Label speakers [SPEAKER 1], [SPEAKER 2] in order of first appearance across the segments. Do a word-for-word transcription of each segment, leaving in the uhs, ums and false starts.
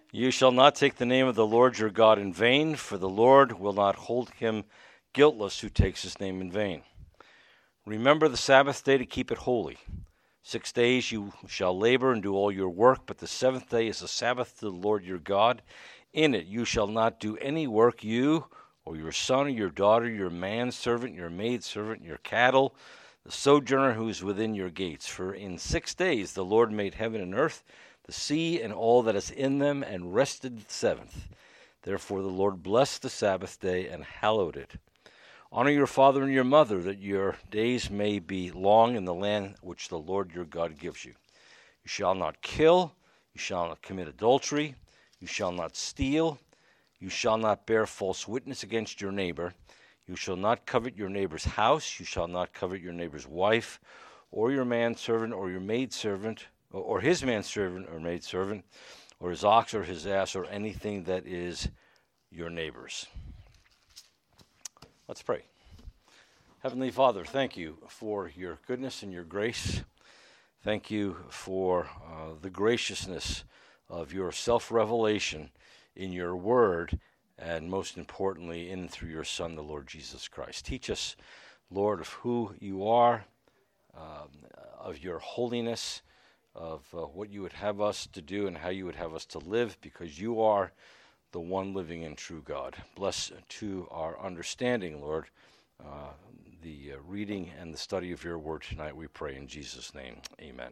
[SPEAKER 1] You shall not take the name of the Lord your God in vain, for the Lord will not hold him guiltless who takes his name in vain. Remember the Sabbath day to keep it holy. Six days you shall labor and do all your work, but the seventh day is a Sabbath to the Lord your God. In it you shall not do any work, you or your son or your daughter, your manservant, your maidservant, your cattle, the sojourner who is within your gates. For in six days the Lord made heaven and earth, the sea and all that is in them, and rested the seventh. Therefore the Lord blessed the Sabbath day and hallowed it. Honor your father and your mother, that your days may be long in the land which the Lord your God gives you. You shall not kill, you shall not commit adultery, you shall not steal, you shall not bear false witness against your neighbor, you shall not covet your neighbor's house, you shall not covet your neighbor's wife, or your manservant, or your maidservant, or his manservant or maidservant, or his ox or his ass, or anything that is your neighbor's. Let's pray. Heavenly Father, thank you for your goodness and your grace. Thank you for uh, the graciousness of your self-revelation in your word, and most importantly, in and through your Son, the Lord Jesus Christ. Teach us, Lord, of who you are, um, of your holiness, of uh, what you would have us to do and how you would have us to live, because you are the one living and true God. Bless to our understanding, Lord, uh, the uh, reading and the study of your word tonight, we pray in Jesus' name. Amen.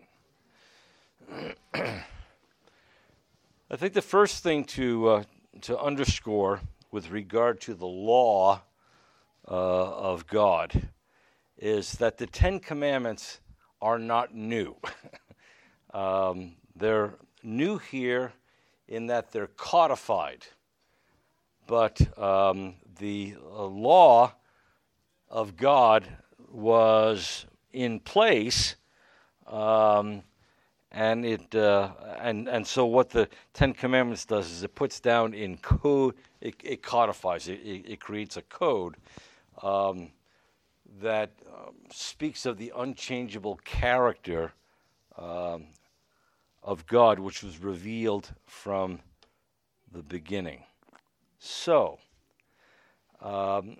[SPEAKER 1] I think the first thing to uh, to underscore with regard to the law uh, of God is that the Ten Commandments are not new. um, they're new here in that they're codified, but um, the uh, law of God was in place, um, and it uh, and and so what the Ten Commandments does is it puts down in code, it, it codifies it, it, it creates a code um, that um, speaks of the unchangeable character um, of God, which was revealed from the beginning. So, um,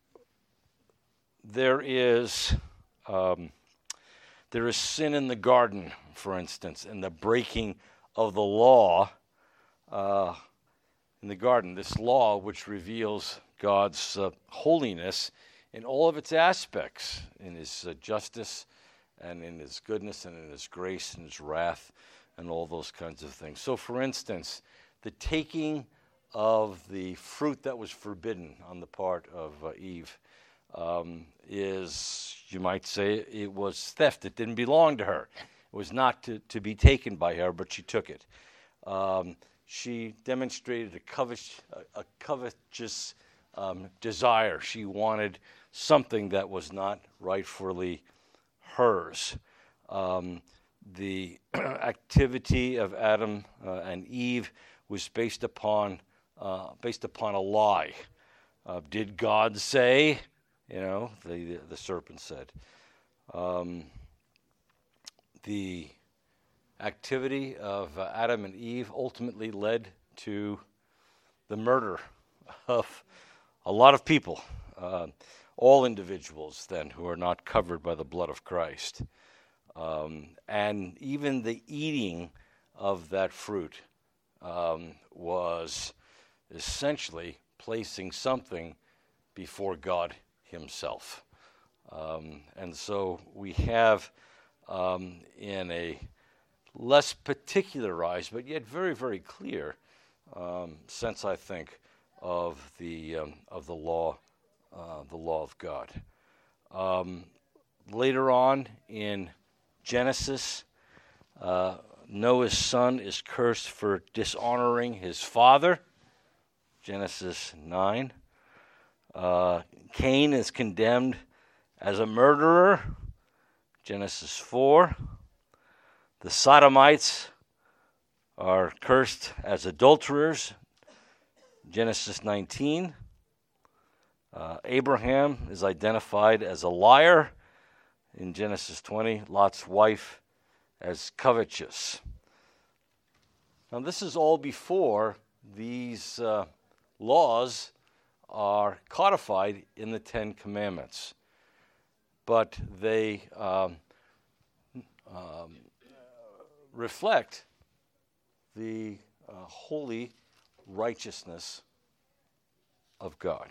[SPEAKER 1] there is um, there is sin in the garden, for instance, and the breaking of the law uh, in the garden. This law which reveals God's uh, holiness in all of its aspects, in his uh, justice and in his goodness and in his grace and his wrath and all those kinds of things. So, for instance, the taking of the fruit that was forbidden on the part of uh, Eve um, is, you might say, it was theft. It didn't belong to her. It was not to, to be taken by her, but she took it. Um, she demonstrated a, covet, a, a covetous um, desire. She wanted something that was not rightfully hers. Um, the activity of Adam uh, and Eve was based upon uh, based upon a lie. Uh, did God say? You know, the the serpent said. Um, the activity of uh, Adam and Eve ultimately led to the murder of a lot of people, uh, all individuals then who are not covered by the blood of Christ. Um, and even the eating of that fruit um, was essentially placing something before God himself. Um, and so we have, um, in a less particularized, but yet very, very clear um, sense, I think, of the um, of the law, uh, the law of God. Um, later on in Genesis, uh, Noah's son is cursed for dishonoring his father. Genesis nine. Uh, Cain is condemned as a murderer. Genesis four. The Sodomites are cursed as adulterers. Genesis nineteen. Uh, Abraham is identified as a liar in Genesis twenty. Lot's wife as covetous. Now, this is all before these uh, laws are codified in the Ten Commandments, but they um, um, reflect the uh, holy righteousness of God.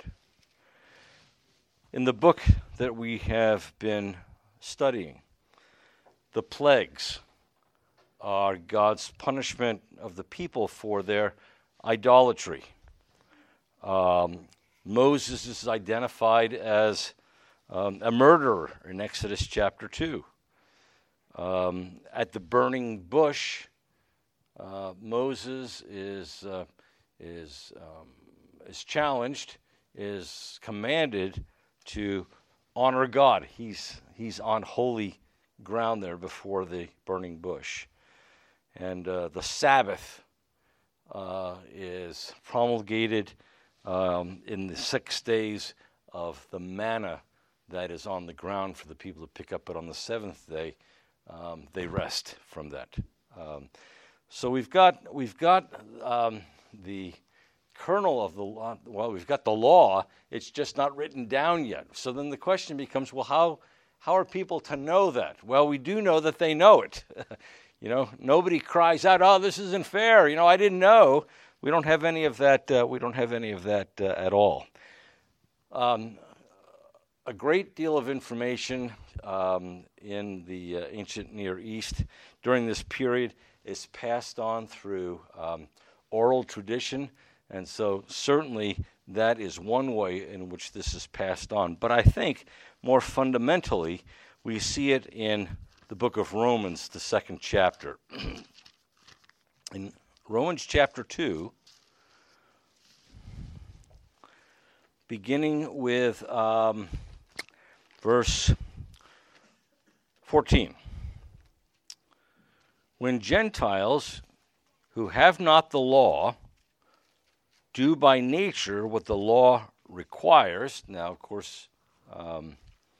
[SPEAKER 1] In the book that we have been studying, the plagues are God's punishment of the people for their idolatry. Um, Moses is identified as um, a murderer in Exodus chapter two. Um, at the burning bush, uh, Moses is uh, is um, is challenged, is commanded to honor God. He's he's on holy ground there before the burning bush, and uh, the Sabbath uh, is promulgated um, in the six days of the manna that is on the ground for the people to pick up. But on the seventh day, um, they rest from that. Um, so we've got we've got um, the kernel of the law. Well, we've got the law. It's just not written down yet. So then the question becomes, well, how how are people to know that? Well, we do know that they know it. You know, nobody cries out, "Oh, this isn't fair." You know, I didn't know. We don't have any of that. Uh, we don't have any of that uh, at all. Um, a great deal of information um, in the uh, ancient Near East during this period is passed on through um, oral tradition, and so certainly that is one way in which this is passed on. But I think more fundamentally, we see it in the book of Romans, the second chapter. In Romans chapter two, beginning with um, verse fourteen. When Gentiles who have not the law do by nature what the law requires. Now, of course, um,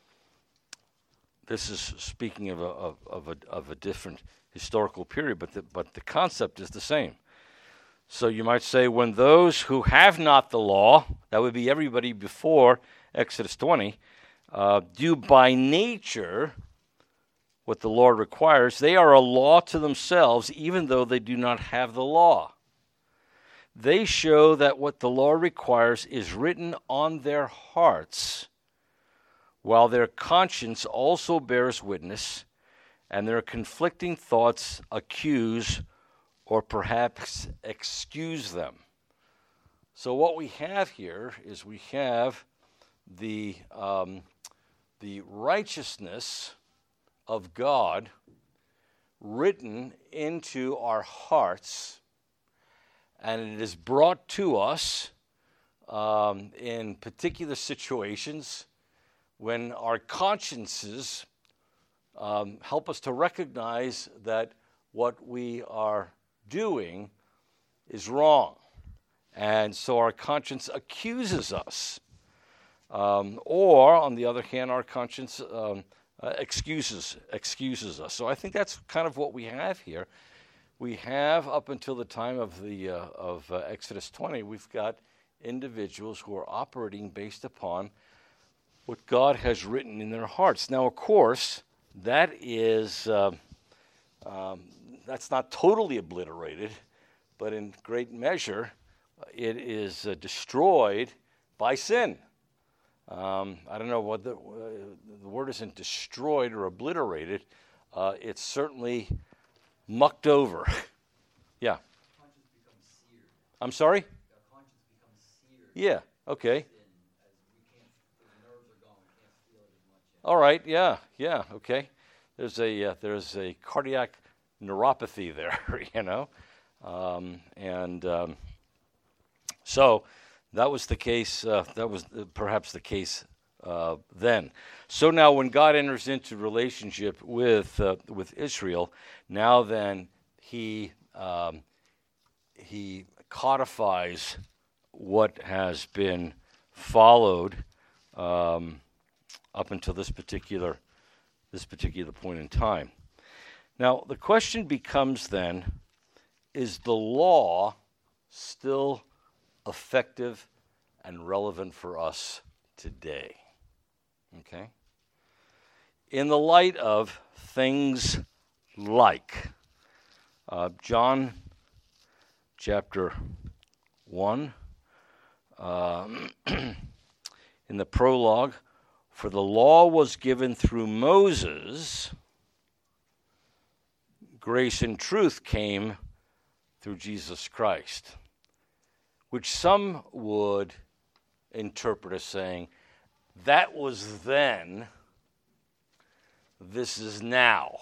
[SPEAKER 1] this is speaking of a, of, of, a, of a different historical period, but the, but the concept is the same. So you might say, when those who have not the law, that would be everybody before Exodus twenty, uh, do by nature what the Lord requires, they are a law to themselves, even though they do not have the law. They show that what the law requires is written on their hearts, while their conscience also bears witness, and their conflicting thoughts accuse or perhaps excuse them. So what we have here is we have the um, the righteousness of God written into our hearts, and it is brought to us um, in particular situations when our consciences um, help us to recognize that what we are doing is wrong. And so our conscience accuses us. Um, or, on the other hand, our conscience um, uh, excuses excuses us. So I think that's kind of what we have here. We have, up until the time of the uh, of uh, Exodus twenty, we've got individuals who are operating based upon what God has written in their hearts. Now, of course, that is uh, um, that's not totally obliterated, but in great measure, it is uh, destroyed by sin. Um, I don't know what the, uh, the word isn't destroyed or obliterated. Uh, it's certainly mucked over. Yeah.
[SPEAKER 2] Conscience becomes seared.
[SPEAKER 1] I'm sorry?
[SPEAKER 2] Our conscience becomes seared.
[SPEAKER 1] Yeah, okay.
[SPEAKER 2] Sin, as we can't, the nerves are gone, we can't feel it as much.
[SPEAKER 1] All right, yeah, yeah, okay. There's a uh, there's a cardiac neuropathy there, you know. Um, and um, so that was the case, uh, that was perhaps the case uh, then. So now when God enters into relationship with uh, with Israel, now then he um, he codifies what has been followed um, up until this particular this particular point in time. Now the question becomes then, is the law still effective and relevant for us today? Okay? In the light of things like uh, John chapter one, uh, in the prologue, for the law was given through Moses, grace and truth came through Jesus Christ, which some would interpret as saying, that was then, this is now.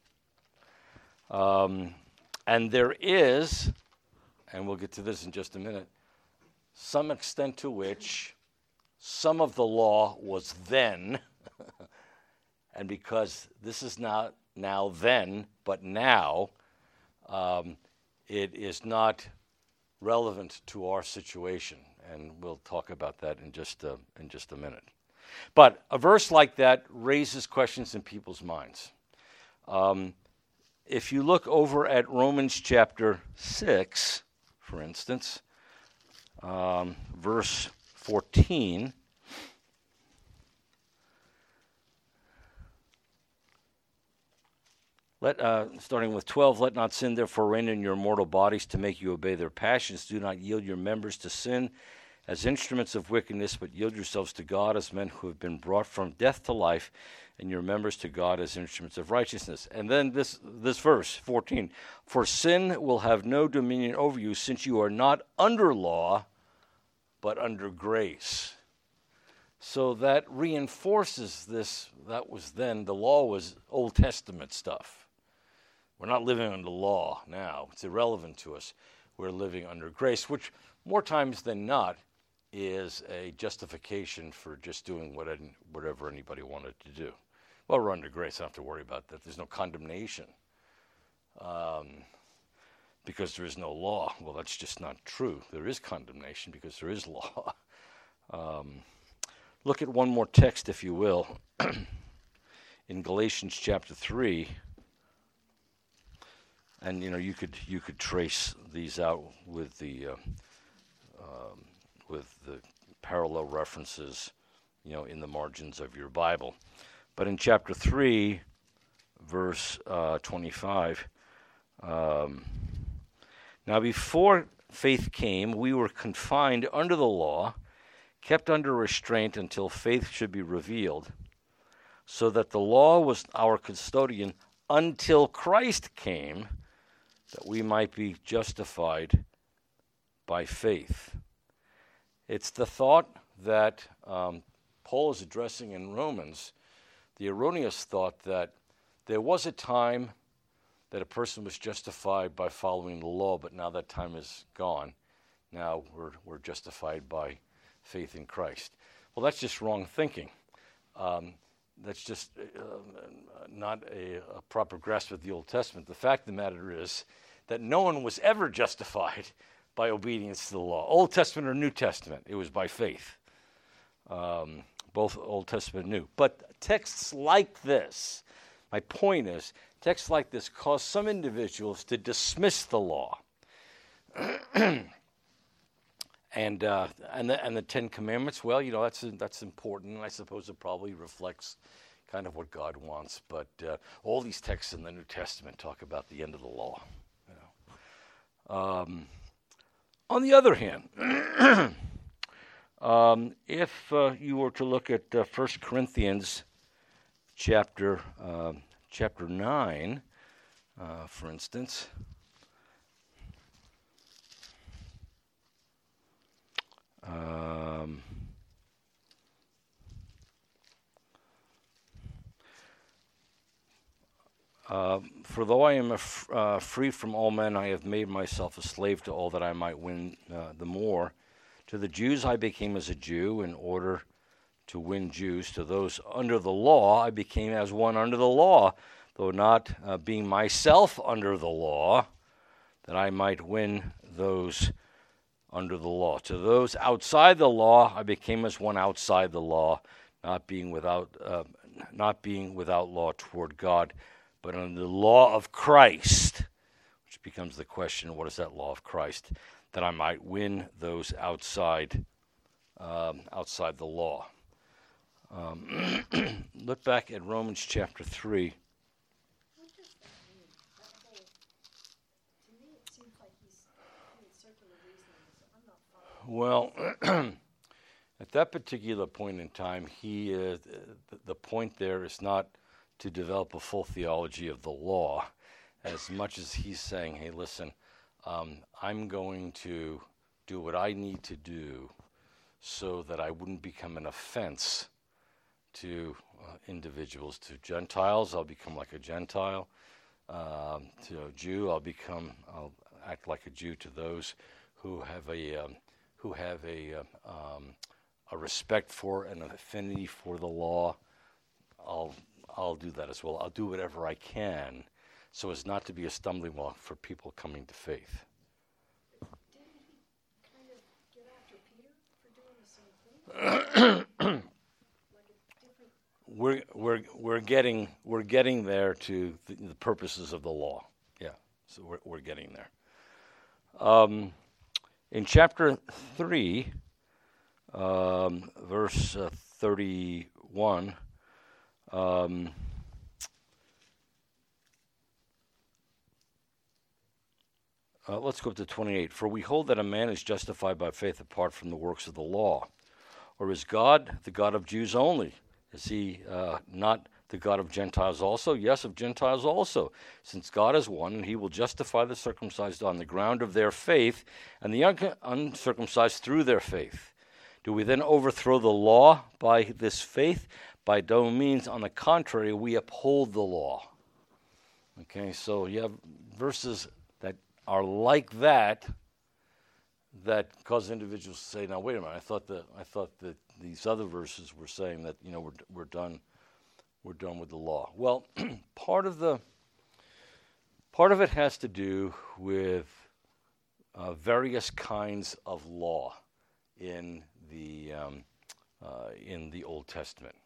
[SPEAKER 1] Um, and there is, and we'll get to this in just a minute, some extent to which some of the law was then, and because this is not now then, but now, um, it is not relevant to our situation, and we'll talk about that in just a, in just a minute. But a verse like that raises questions in people's minds. Um, if you look over at Romans chapter six, for instance, um, verse fourteen, Let, uh, starting with twelve, let not sin therefore reign in your mortal bodies to make you obey their passions. Do not yield your members to sin as instruments of wickedness, but yield yourselves to God as men who have been brought from death to life, and your members to God as instruments of righteousness. And then this, this verse, fourteen, for sin will have no dominion over you, since you are not under law, but under grace. So that reinforces this. That was then, the law was Old Testament stuff. We're not living under law now. It's irrelevant to us. We're living under grace, which more times than not is a justification for just doing what, whatever anybody wanted to do. Well, we're under grace. I don't have to worry about that. There's no condemnation um, because there is no law. Well, that's just not true. There is condemnation because there is law. um, look at one more text, if you will, in Galatians chapter three. And you know, you could you could trace these out with the uh, um, with the parallel references, you know, in the margins of your Bible. But in chapter three, verse uh, twenty-five, um, now before faith came, we were confined under the law, kept under restraint until faith should be revealed, so that the law was our custodian until Christ came, that we might be justified by faith. It's the thought that um, Paul is addressing in Romans, the erroneous thought that there was a time that a person was justified by following the law, but now that time is gone. Now we're, we're justified by faith in Christ. Well, that's just wrong thinking. Um, that's just uh, not a, a proper grasp of the Old Testament. The fact of the matter is that no one was ever justified by obedience to the law. Old Testament or New Testament, it was by faith. Um, both Old Testament and New. But texts like this, my point is, texts like this cause some individuals to dismiss the law. and uh, and the, and the Ten Commandments, well, you know, that's that's important. I suppose it probably reflects kind of what God wants. But uh, all these texts in the New Testament talk about the end of the law. You know. Um, on the other hand, um, if uh, you were to look at uh, First Corinthians chapter uh, chapter nine, uh, for instance. Um, uh, for though I am a f- uh, free from all men, I have made myself a slave to all that I might win uh, the more. To the Jews I became as a Jew in order to win Jews. To those under the law I became as one under the law, though not uh, being myself under the law, that I might win those under the law. To those outside the law, I became as one outside the law, not being without, uh, not being without law toward God, but under the law of Christ, which becomes the question, what is that law of Christ? That I might win those outside um, outside the law. Um, look back at Romans chapter three.
[SPEAKER 3] What does that mean? That whole, to me, it seems like he's doing circular reasoning, so I'm not following.
[SPEAKER 1] Well, at that particular point in time, he uh, the, the point there is not to develop a full theology of the law, as much as he's saying, hey, listen, um, I'm going to do what I need to do so that I wouldn't become an offense to uh, individuals. To Gentiles, I'll become like a Gentile. Um, to a Jew, I'll become, I'll act like a Jew to those who have a, um, who have a, uh, um, a respect for and an affinity for the law. I'll, I'll do that as well. I'll do whatever I can so as not to be a stumbling block for people coming to faith.
[SPEAKER 3] Didn't he kind of get after Peter for doing the same thing? Like a different.
[SPEAKER 1] We're we're we're getting we're getting there to the, the purposes of the law. Yeah, so we're we're getting there. Um, in chapter three, um, verse uh, thirty-one. Um, Uh, let's go up to twenty-eight. For we hold that a man is justified by faith apart from the works of the law. Or is God the God of Jews only? Is he uh, not the God of Gentiles also? Yes, of Gentiles also. Since God is one, and he will justify the circumcised on the ground of their faith, and the un- uncircumcised through their faith. Do we then overthrow the law by this faith? By no means. On the contrary, we uphold the law. Okay, so you have verses that are like that, that cause individuals to say, now wait a minute, I thought that I thought that these other verses were saying that, you know, we're we're done we're done with the law. Well, part of the part of it has to do with uh, various kinds of law in the um, uh, in the Old Testament.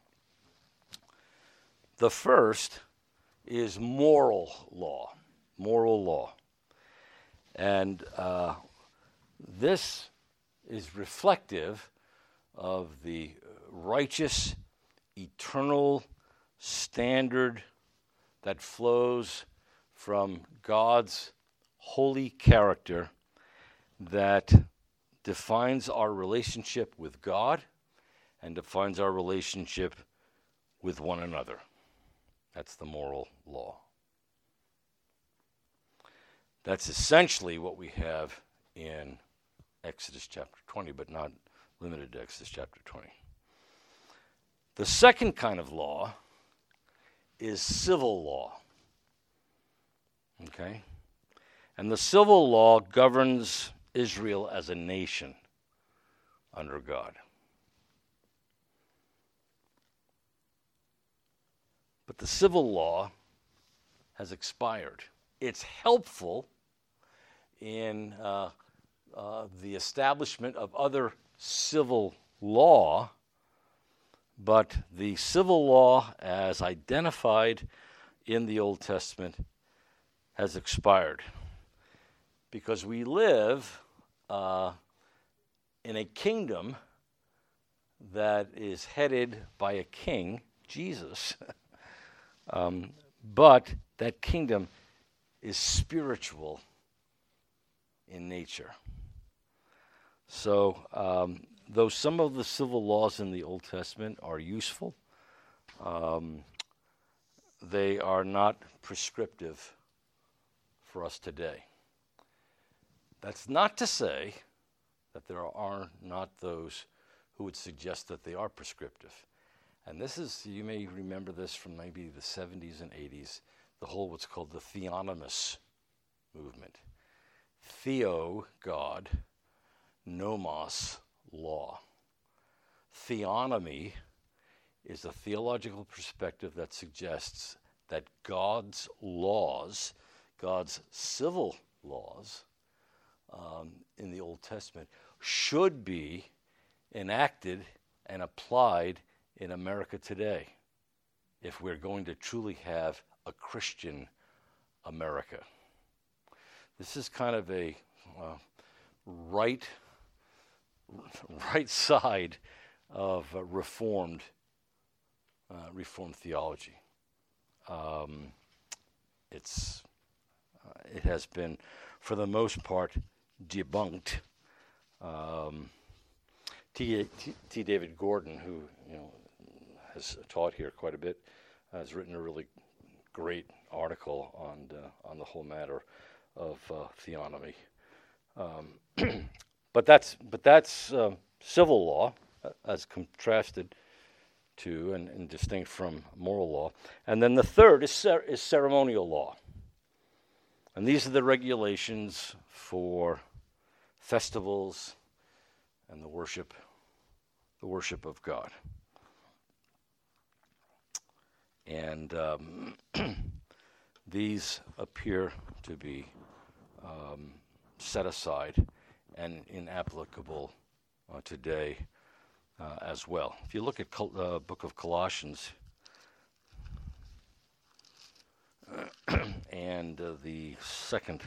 [SPEAKER 1] The first is moral law, moral law. And uh, this is reflective of the righteous, eternal standard that flows from God's holy character that defines our relationship with God and defines our relationship with one another. That's the moral law. That's essentially what we have in Exodus chapter twenty, but not limited to Exodus chapter twenty. The second kind of law is civil law. Okay? And the civil law governs Israel as a nation under God. But the civil law has expired. It's helpful in uh, uh, the establishment of other civil law, but the civil law as identified in the Old Testament has expired because we live uh, in a kingdom that is headed by a king, Jesus, um, but that kingdom is spiritual in nature. So, um, though some of the civil laws in the Old Testament are useful, um, they are not prescriptive for us today. That's not to say that there are not those who would suggest that they are prescriptive. And this is, you may remember this from maybe the seventies and eighties, the whole what's called the theonomous movement. Theo, God, nomos, law. Theonomy is a theological perspective that suggests that God's laws, God's civil laws um, in the Old Testament should be enacted and applied in America today if we're going to truly have a Christian America. this is kind of a uh, right, right side of uh, Reformed, uh, Reformed theology. Um, it's uh, it has been, for the most part, debunked. Um, T, T, T. David Gordon, who you know has taught here quite a bit, has written a really great article on the, on the whole matter of uh, theonomy. Um, but that's but that's uh, civil law, uh, as contrasted to and, and distinct from moral law. And then the third is cer- is ceremonial law, and these are the regulations for festivals and the worship, the worship of God. And um, these appear to be um, set aside and inapplicable uh, today uh, as well. If you look at the uh, book of Colossians and uh, the second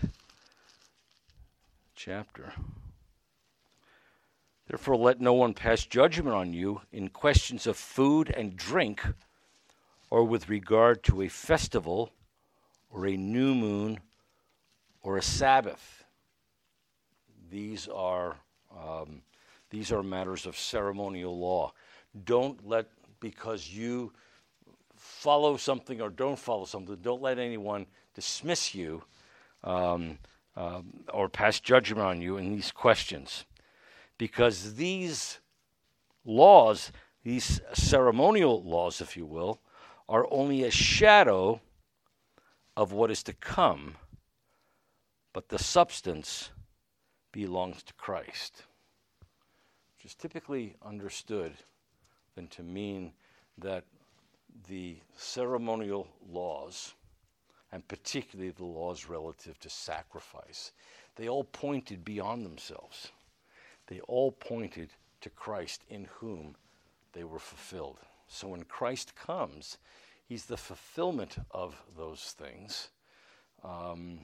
[SPEAKER 1] chapter, therefore let no one pass judgment on you in questions of food and drink, or with regard to a festival, or a new moon, or a Sabbath. These are um, these are matters of ceremonial law. Don't let, because you follow something or don't follow something, don't let anyone dismiss you um, um, or pass judgment on you in these questions. Because these laws, these ceremonial laws, if you will, are only a shadow of what is to come, but the substance belongs to Christ, which is typically understood then to mean that the ceremonial laws, and particularly the laws relative to sacrifice, they all pointed beyond themselves. They all pointed to Christ, in whom they were fulfilled. So when Christ comes, he's the fulfillment of those things. Um,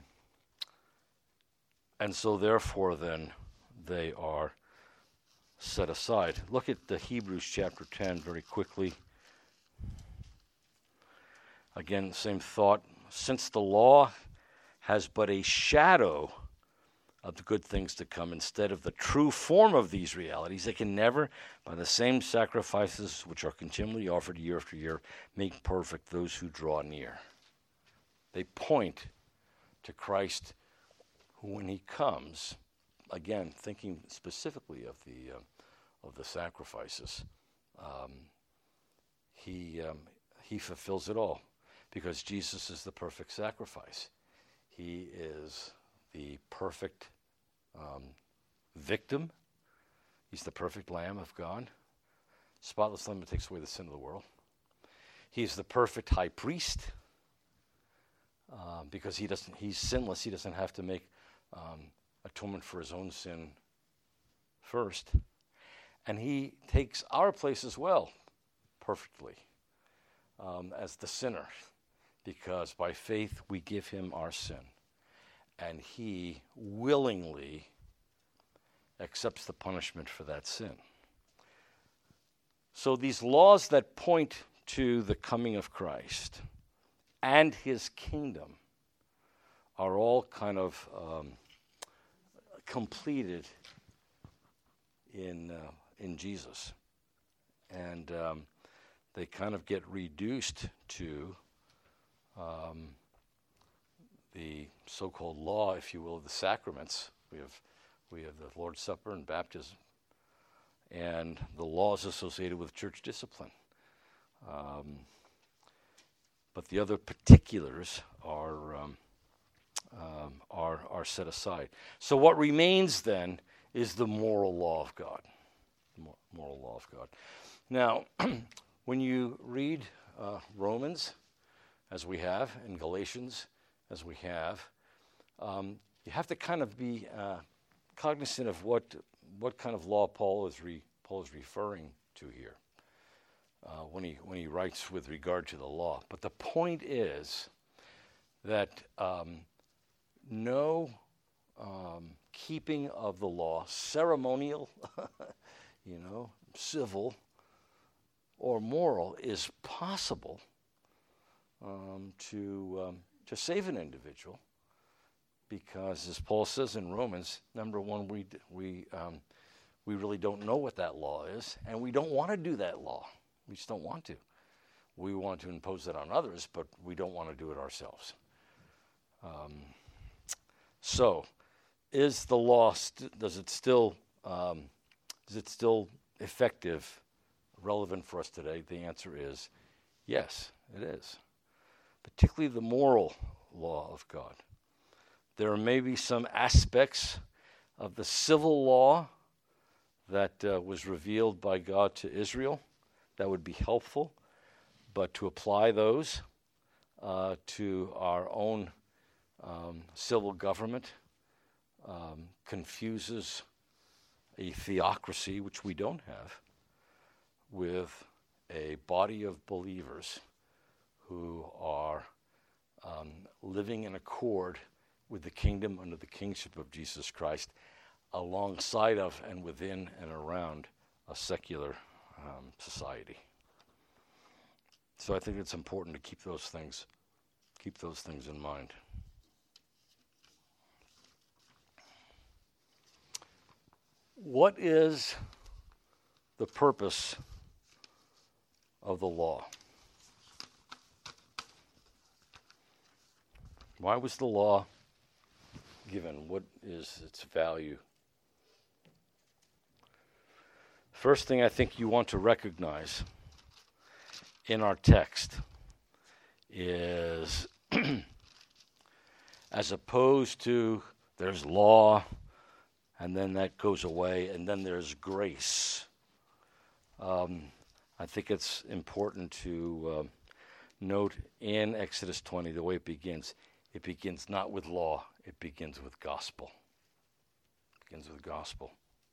[SPEAKER 1] and so therefore then they are set aside. Look at the Hebrews chapter ten very quickly. Again, same thought. Since the law has but a shadow of the good things to come instead of the true form of these realities, they can never, by the same sacrifices which are continually offered year after year, make perfect those who draw near. They point to Christ, who, when he comes, again, thinking specifically of the uh, of the sacrifices, um, he um, he fulfills it all, because Jesus is the perfect sacrifice. He is the perfect um, victim. He's the perfect Lamb of God. Spotless Lamb that takes away the sin of the world. He's the perfect high priest, uh, because he doesn't. He's sinless. He doesn't have to make um, atonement for his own sin first, and he takes our place as well, perfectly, um, as the sinner, because by faith we give him our sin. And he willingly accepts the punishment for that sin. So these laws that point to the coming of Christ and his kingdom are all kind of um, completed in uh, in Jesus. And um, they kind of get reduced to um, the so-called law, if you will, of the sacraments. We have we have the Lord's Supper and baptism, and the laws associated with church discipline. Um, but the other particulars are um, um, are are set aside. So what remains then is the moral law of God. The moral law of God. Now, when you read uh, Romans, as we have, in Galatians, as we have, um, you have to kind of be uh, cognizant of what what kind of law Paul is re, Paul is referring to here uh, when he when he writes with regard to the law. But the point is that um, no um, keeping of the law, ceremonial, you know, civil, or moral, is possible um, to um, to save an individual, because, as Paul says in Romans, number one, we we um, we really don't know what that law is, and we don't want to do that law. We just don't want to. We want to impose it on others, but we don't want to do it ourselves. Um, so, is the law st- does it still um, is it still effective, relevant for us today? The answer is yes, it is. Particularly the moral law of God. There may be some aspects of the civil law that uh, was revealed by God to Israel that would be helpful, but to apply those uh, to our own um, civil government um, confuses a theocracy, which we don't have, with a body of believers who are um, living in accord with the kingdom under the kingship of Jesus Christ, alongside of and within and around a secular um, society. So I think it's important to keep those things, keep those things in mind. What is the purpose of the law? Why was the law given? What is its value? First thing I think you want to recognize in our text is, as opposed to there's law and then that goes away and then there's grace. Um, I think it's important to um, note in Exodus twenty the way it begins. It begins not with law, it begins with gospel. It begins with gospel.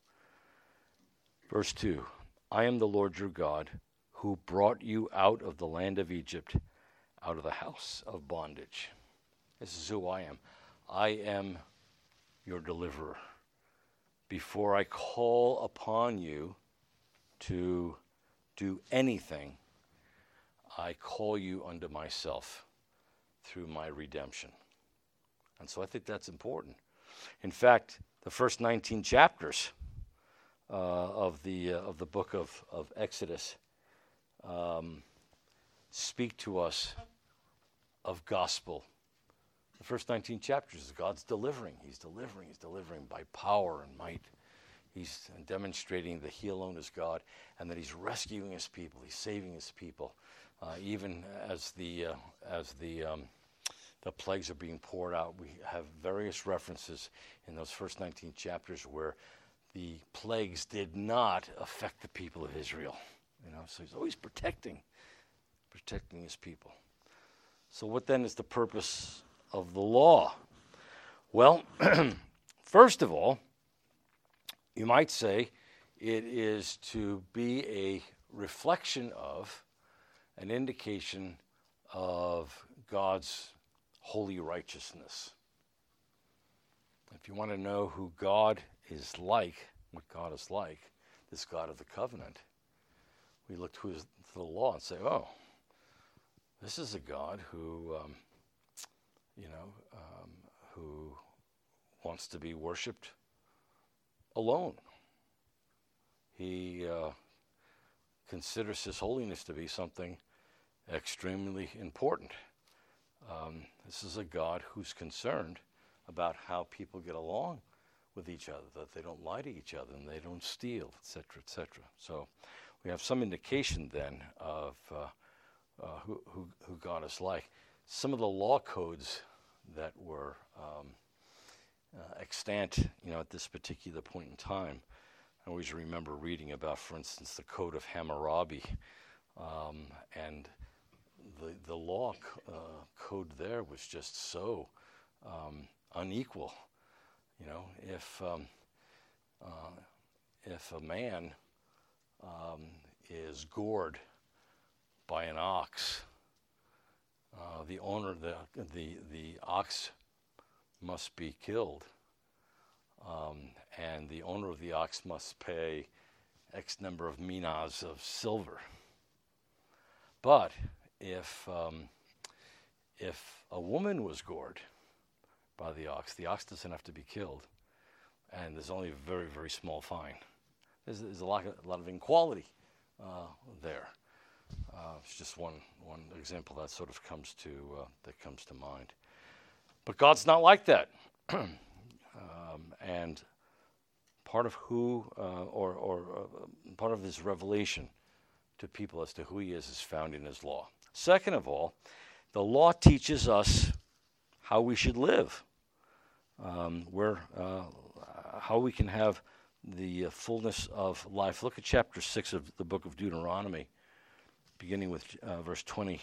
[SPEAKER 1] Verse two, I am the Lord your God, who brought you out of the land of Egypt, out of the house of bondage. This is who I am. I am your deliverer. Before I call upon you to do anything, I call you unto myself through my redemption. And so I think that's important. In fact, the first nineteen chapters uh, of the uh, of the book of, of Exodus um, speak to us of gospel. The first nineteen chapters is God's delivering. He's delivering. He's delivering by power and might. He's demonstrating that he alone is God and that he's rescuing his people. He's saving his people. Uh, even as the uh, as the um, the plagues are being poured out, we have various references in those first nineteen chapters where the plagues did not affect the people of Israel. You know, so he's always protecting, protecting his people. So, what then is the purpose of the law? Well, first of all, you might say it is to be a reflection of, an indication of God's holy righteousness. If you want to know who God is like, what God is like, this God of the covenant, we look to, his, to the law and say, oh, this is a God who, um, you know, um, who wants to be worshipped alone. He uh, considers his holiness to be something extremely important. Um, this is a God who's concerned about how people get along with each other, that they don't lie to each other and they don't steal, et cetera, et cetera. So we have some indication then of uh, uh, who, who, who God is like. Some of the law codes that were um, uh, extant, you know, at this particular point in time, I always remember reading about, for instance, the Code of Hammurabi, um, and the the law uh, code there was just so um, unequal. You know, if um, uh, if a man um, is gored by an ox, uh, the owner, the the the ox must be killed. um, and the owner of the ox must pay X number of minas of silver. But if um, if a woman was gored by the ox, the ox doesn't have to be killed, and there's only a very, very small fine. There's, there's a lot of, a lot of inequality uh, there. Uh, it's just one one example that sort of comes to uh, that comes to mind. But God's not like that, um, and part of who uh, or or uh, part of His revelation to people as to who He is is found in His law. Second of all, the law teaches us how we should live, um, where uh, how we can have the uh, fullness of life. Look at chapter six of the book of Deuteronomy, beginning with uh, verse twenty.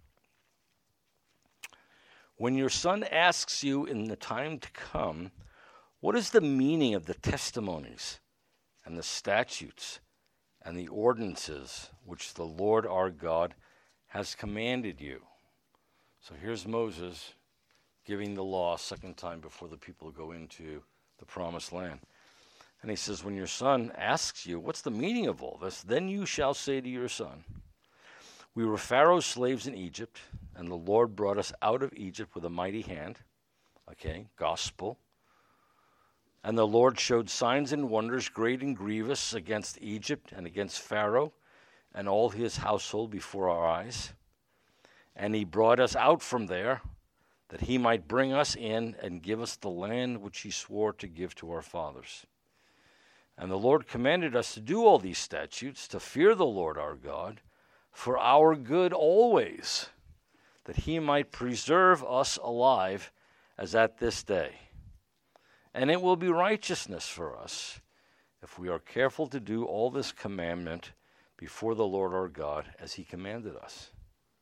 [SPEAKER 1] When your son asks you in the time to come, what is the meaning of the testimonies and the statutes and the ordinances which the Lord our God has commanded you? So here's Moses giving the law a second time before the people go into the promised land. And he says, when your son asks you, what's the meaning of all this? Then you shall say to your son, we were Pharaoh's slaves in Egypt, and the Lord brought us out of Egypt with a mighty hand. Okay, gospel. And the Lord showed signs and wonders great and grievous against Egypt and against Pharaoh and all his household before our eyes. And he brought us out from there, that he might bring us in and give us the land which he swore to give to our fathers. And the Lord commanded us to do all these statutes, to fear the Lord our God, for our good always, that he might preserve us alive as at this day. And it will be righteousness for us if we are careful to do all this commandment before the Lord our God as he commanded us.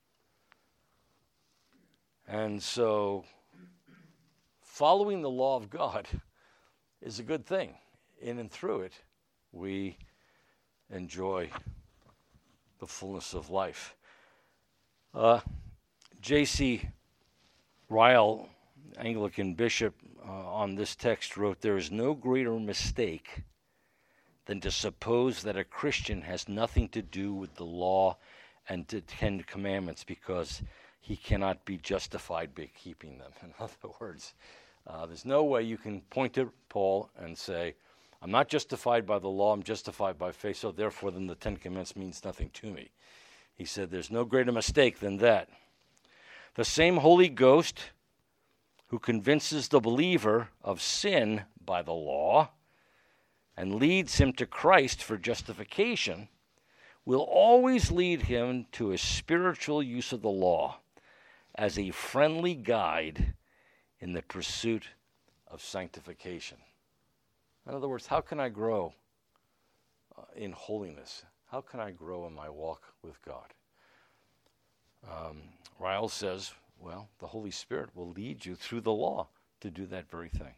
[SPEAKER 1] And so, following the law of God is a good thing. In and through it, we enjoy the fullness of life. Uh, J C Ryle, Anglican bishop, uh, on this text wrote, there is no greater mistake than to suppose that a Christian has nothing to do with the law and the Ten Commandments because he cannot be justified by keeping them. In other words, uh, there's no way you can point to Paul and say, I'm not justified by the law, I'm justified by faith, so therefore then the Ten Commandments means nothing to me. He said there's no greater mistake than that. The same Holy Ghost who convinces the believer of sin by the law and leads him to Christ for justification will always lead him to a spiritual use of the law as a friendly guide in the pursuit of sanctification. In other words, how can I grow uh, in holiness? How can I grow in my walk with God? Um, Ryle says, well, the Holy Spirit will lead you through the law to do that very thing.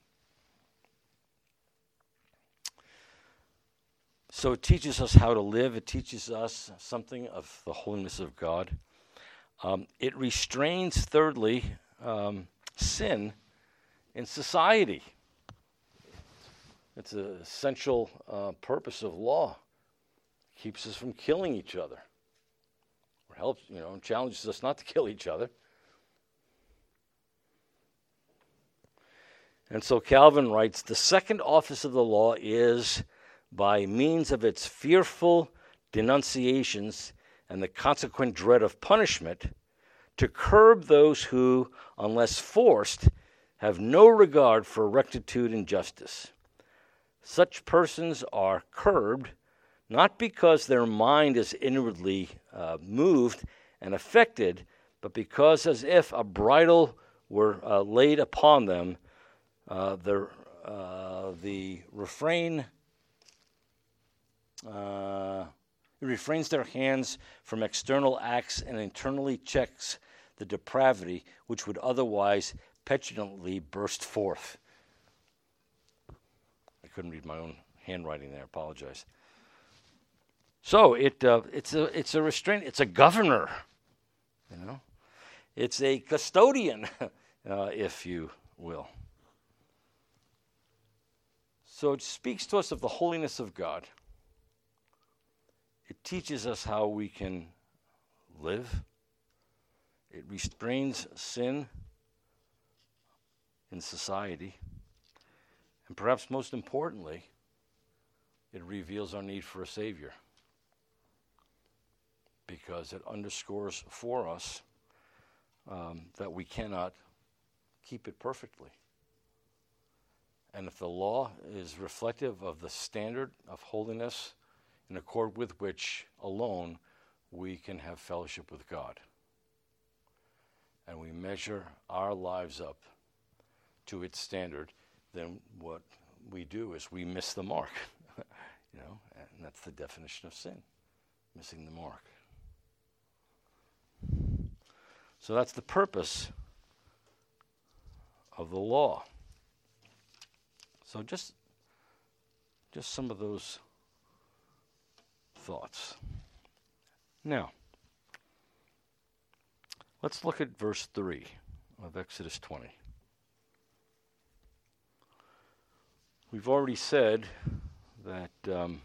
[SPEAKER 1] So it teaches us how to live. It teaches us something of the holiness of God. Um, it restrains, thirdly, um, sin in society. It's an essential uh, purpose of law. It keeps us from killing each other. Or helps, you know, challenges us not to kill each other. And so Calvin writes, the second office of the law is, by means of its fearful denunciations and the consequent dread of punishment, to curb those who, unless forced, have no regard for rectitude and justice. Such persons are curbed not because their mind is inwardly uh, moved and affected, but because as if a bridle were uh, laid upon them, uh, the, uh, the refrain uh, it refrains their hands from external acts and internally checks the depravity which would otherwise petulantly burst forth. I couldn't read my own handwriting there. I apologize. So it uh, it's a it's a restraint. It's a governor, you know. It's a custodian, uh, if you will. So it speaks to us of the holiness of God. It teaches us how we can live. It restrains sin in society. And perhaps most importantly, it reveals our need for a Savior, because it underscores for us um, that we cannot keep it perfectly. And if the law is reflective of the standard of holiness in accord with which alone we can have fellowship with God, and we measure our lives up to its standard, then what we do is we miss the mark. You know, and that's the definition of sin, missing the mark. So that's the purpose of the law. So just, just some of those thoughts. Now, let's look at verse three of Exodus twenty. We've already said that um,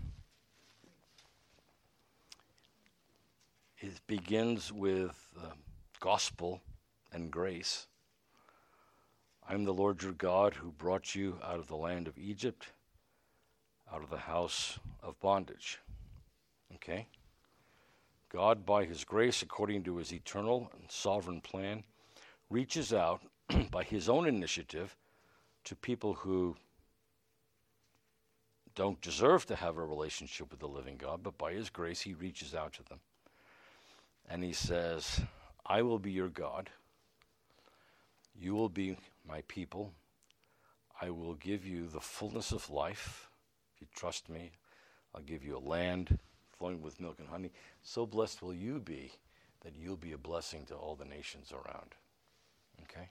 [SPEAKER 1] it begins with uh, gospel and grace. I'm the Lord your God who brought you out of the land of Egypt, out of the house of bondage. Okay? God, by his grace, according to his eternal and sovereign plan, reaches out by his own initiative to people who don't deserve to have a relationship with the living God, but by his grace he reaches out to them. And he says, I will be your God. You will be my people. I will give you the fullness of life. If you trust me, I'll give you a land flowing with milk and honey. So blessed will you be that you'll be a blessing to all the nations around. Okay?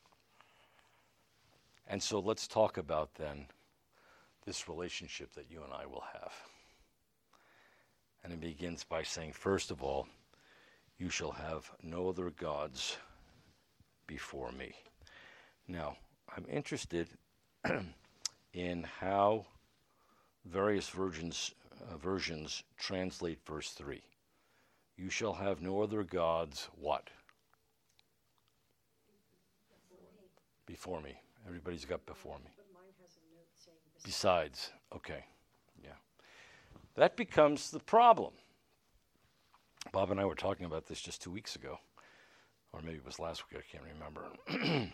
[SPEAKER 1] And so let's talk about then this relationship that you and I will have. And it begins by saying, first of all, you shall have no other gods before me. Now, I'm interested in how various versions, uh, versions translate verse three. You shall have no other gods, what? Before me. Everybody's got before me. Besides, okay, yeah. That becomes the problem. Bob and I were talking about this just two weeks ago, or maybe it was last week, I can't remember.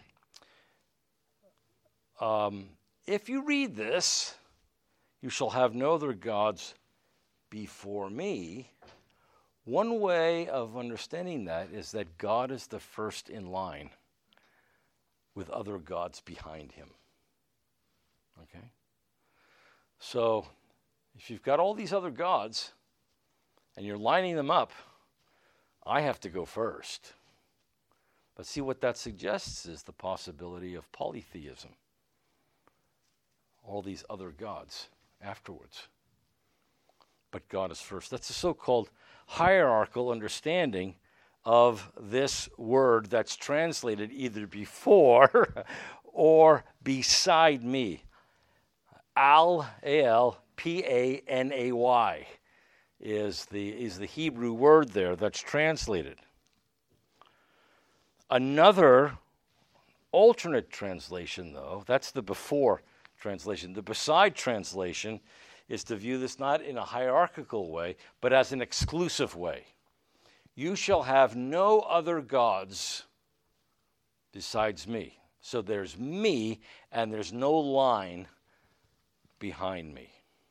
[SPEAKER 1] um, if you read this, you shall have no other gods before me, one way of understanding that is that God is the first in line with other gods behind him. Okay? So, if you've got all these other gods, and you're lining them up, I have to go first. But see, what that suggests is the possibility of polytheism. All these other gods afterwards. But God is first. That's a so-called hierarchical understanding of this word that's translated either before or beside me. Al, A L, P A N A Y is the, is the Hebrew word there that's translated. Another alternate translation, though, that's the before translation. The beside translation is to view this not in a hierarchical way, but as an exclusive way. You shall have no other gods besides me. So there's me, and there's no line behind me.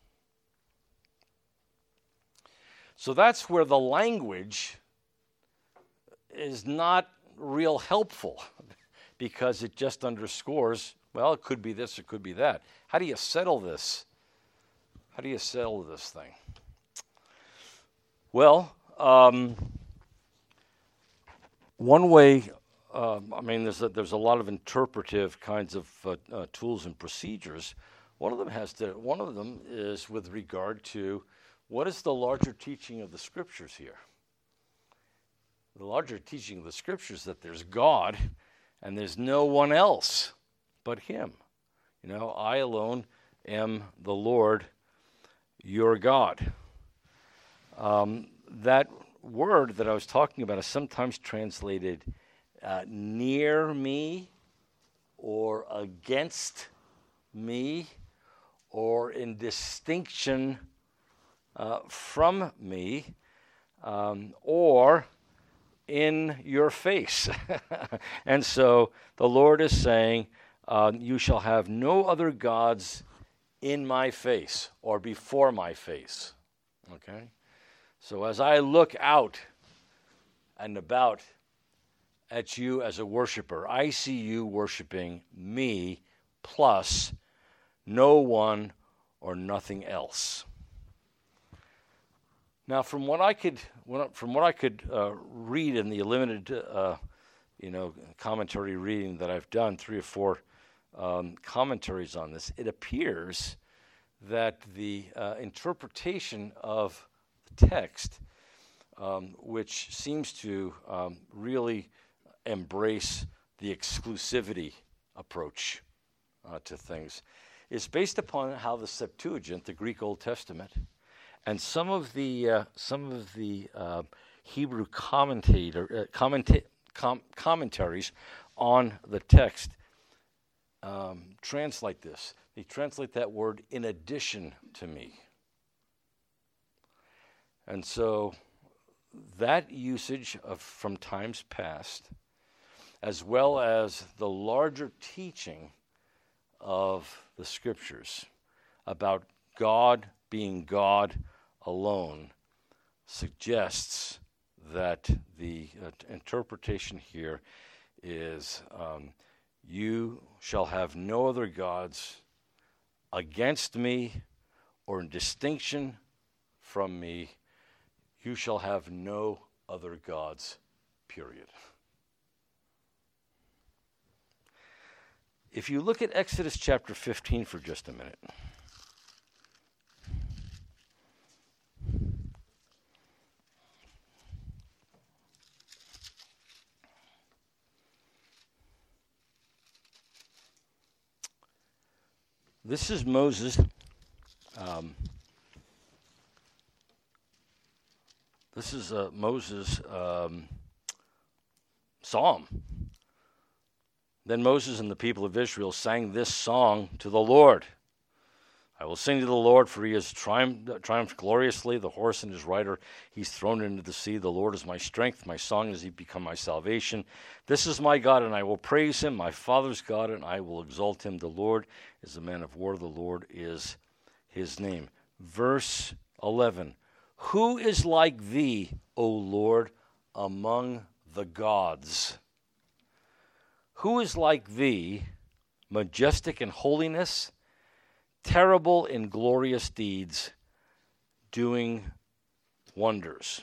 [SPEAKER 1] So that's where the language is not real helpful, because it just underscores, well, it could be this, it could be that. How do you settle this? How do you settle this thing? Well, um, one way, uh, I mean, there's a, there's a lot of interpretive kinds of uh, uh, tools and procedures. One of them has to. One of them is with regard to what is the larger teaching of the Scriptures here. The larger teaching of the Scriptures that there's God and there's no one else but Him. You know, I alone am the Lord your God. Um, that word that I was talking about is sometimes translated uh, near me or against me or in distinction uh, from me um, or in your face. And so the Lord is saying, uh, you shall have no other gods in my face or before my face. Okay? So as I look out and about at you as a worshiper, I see you worshiping me plus no one or nothing else. Now, from what I could, from what I could uh, read in the limited, uh, you know, commentary reading that I've done, three or four um, commentaries on this, it appears that the uh, interpretation of the text, um, which seems to um, really embrace the exclusivity approach uh, to things, is based upon how the Septuagint, the Greek Old Testament, and some of the uh, some of the uh, Hebrew commentator uh, commenta- com- commentaries on the text um, translate this. They translate that word in addition to me. And so that usage of from times past, as well as the larger teaching of the Scriptures about God being God alone, suggests that the uh, interpretation here is um, you shall have no other gods against me or in distinction from me. You shall have no other gods, period. If you look at Exodus chapter fifteen for just a minute. This is Moses. Um, this is uh, Moses' um, psalm. Then Moses and the people of Israel sang this song to the Lord. I will sing to the Lord, for he has triumphed, triumphed gloriously. The horse and his rider he's thrown into the sea. The Lord is my strength. My song has become my salvation. This is my God, and I will praise him, my father's God, and I will exalt him. The Lord is a man of war. The Lord is his name. Verse eleven. Who is like thee, O Lord, among the gods? Who is like thee, majestic in holiness, terrible in glorious deeds, doing wonders?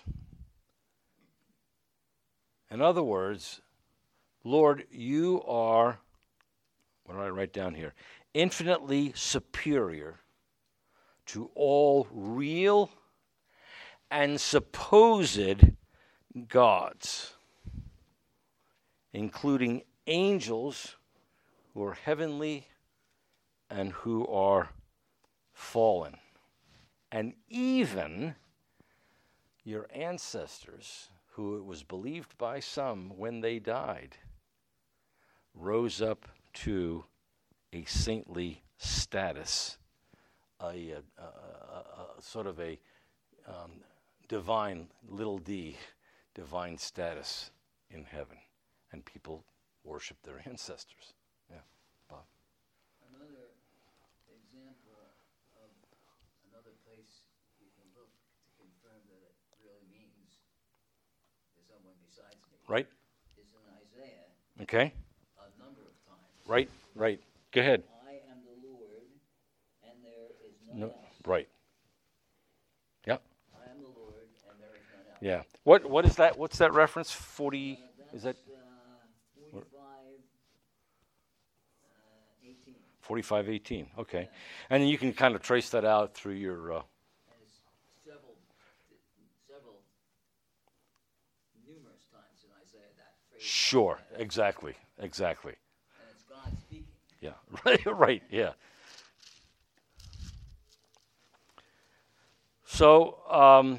[SPEAKER 1] In other words, Lord, you are, what do I write down here? Infinitely superior to all real and supposed gods, including angels who are heavenly and who are fallen, and even your ancestors, who it was believed by some when they died, rose up to a saintly status, a, a, a, a, a sort of a um, divine, little d, divine status in heaven, and people worship their ancestors. Yeah, Bob.
[SPEAKER 2] Another example of another place you can look to confirm that it really means there's someone besides me.
[SPEAKER 1] Right.
[SPEAKER 2] Is in Isaiah.
[SPEAKER 1] Okay.
[SPEAKER 2] A number of times.
[SPEAKER 1] Right, right. Go ahead.
[SPEAKER 2] I am the Lord, and there is none
[SPEAKER 1] No,
[SPEAKER 2] else.
[SPEAKER 1] right. Yeah.
[SPEAKER 2] I am the Lord, and there is none else.
[SPEAKER 1] Yeah. What what is that? What's that reference? Forty
[SPEAKER 2] Uh,
[SPEAKER 1] is that
[SPEAKER 2] uh, forty-five, uh, eighteen.
[SPEAKER 1] forty-five eighteen? Okay. And then you can kind of trace that out through your uh,
[SPEAKER 2] And it's several, several, numerous times in Isaiah that phrase.
[SPEAKER 1] sure, exactly. Exactly.
[SPEAKER 2] And it's God speaking.
[SPEAKER 1] Yeah. Right, right. Yeah. So um,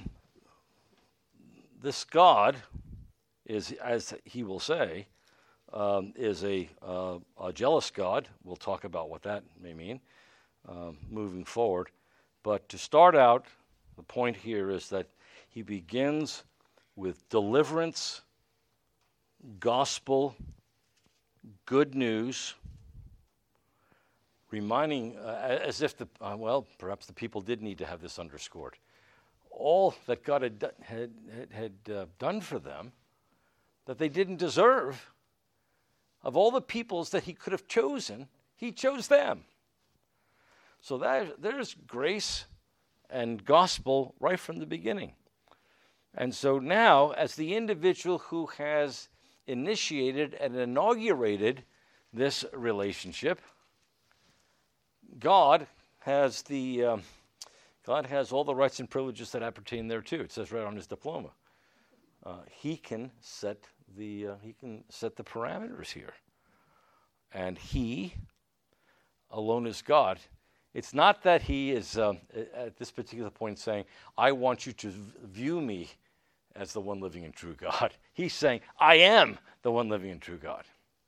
[SPEAKER 1] this God is, as he will say, um, is a, uh, a jealous God. We'll talk about what that may mean um, moving forward. But to start out, the point here is that he begins with deliverance, gospel, good news, reminding, uh, as if the, uh, well, perhaps the people did need to have this underscored. All that God had, do- had, had, had uh, done for them that they didn't deserve, of all the peoples that he could have chosen, he chose them. So that, there's grace and gospel right from the beginning. And so now, as the individual who has initiated and inaugurated this relationship, God has the um, God has all the rights and privileges that appertain there too. It says right on his diploma. Uh, he can set the uh, he can set the parameters here, and he alone is God. It's not that he is um, at this particular point saying, "I want you to v- view me as the one living and true God." He's saying, "I am the one living and true God."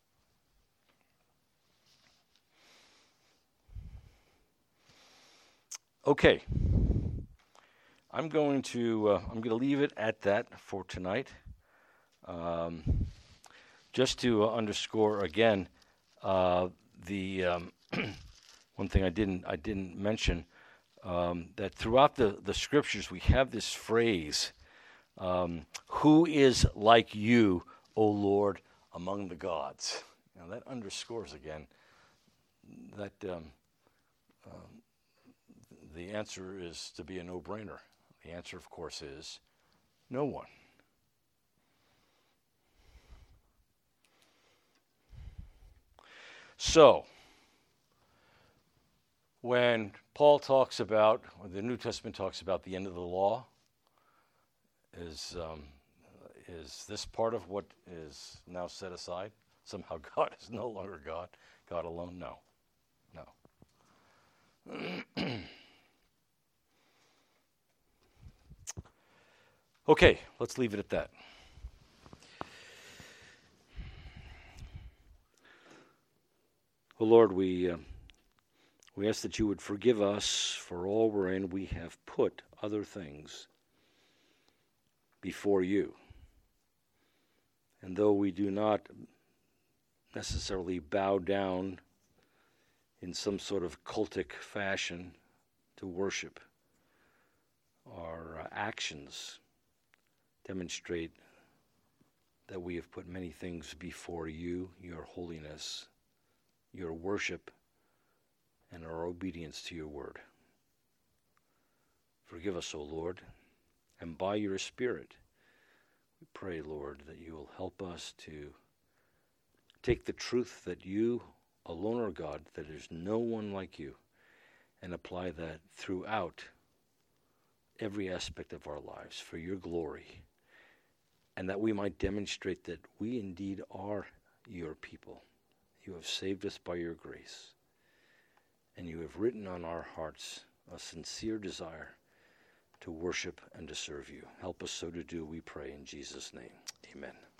[SPEAKER 1] Okay, I'm going to uh, I'm going to leave it at that for tonight. Um, just to uh, underscore again, uh, the um, one thing I didn't I didn't mention um, that throughout the the scriptures we have this phrase, um, "Who is like you, O Lord, among the gods?" Now that underscores again that. Um, um, The answer is to be a no-brainer. The answer, of course, is no one. So, when Paul talks about, or the New Testament talks about the end of the law, is um, is this part of what is now set aside? Somehow God is no longer God, God alone? No, no. Okay, let's leave it at that. Oh Lord, we uh, we ask that you would forgive us for all wherein we have put other things before you. And though we do not necessarily bow down in some sort of cultic fashion to worship, our uh, actions demonstrate that we have put many things before you, your holiness, your worship, and our obedience to your word. Forgive us, O Lord, and by your Spirit, we pray, Lord, that you will help us to take the truth that you alone are God, that there's no one like you, and apply that throughout every aspect of our lives for your glory, and that we might demonstrate that we indeed are your people. You have saved us by your grace, and you have written on our hearts a sincere desire to worship and to serve you. Help us so to do, we pray in Jesus' name. Amen.